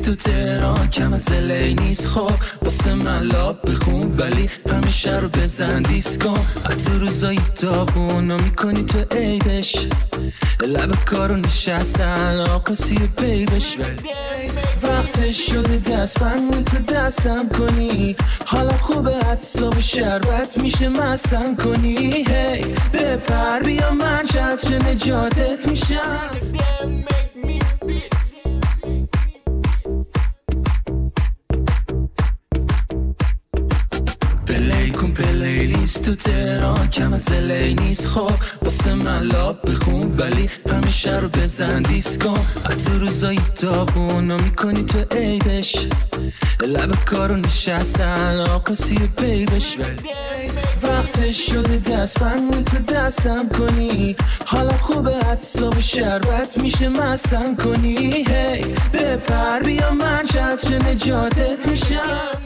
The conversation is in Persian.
تو تهران کم از الی نیست. خب واسه من لاب بخون ولی همیشه رو بزن دیسکو. تو روزای داغونو میکنی تو عیدش، لب کارو نشستن آقاسی بیبش. ولی وقتش شده دست بند تو دستم کنی، حالا خوبه حتی شربت میشه مستم کنی. هی بپر بیا من چتر نجاتت میشم. پلی کن پلیلیست تو تهران کم از الی نیست. خب واسه من لاب بخون ولی همیشه رو بزن دیسکو. تو روزای داغونو میکنی تو عیدش، لب کارو نشستن آقاسی بیبش. ولی وقتش شده دست بند تو دستم کنی، حالا خوبه حتی شربت میشه مستم کنی. هی بپر بیا من چتر نجاتت میشم.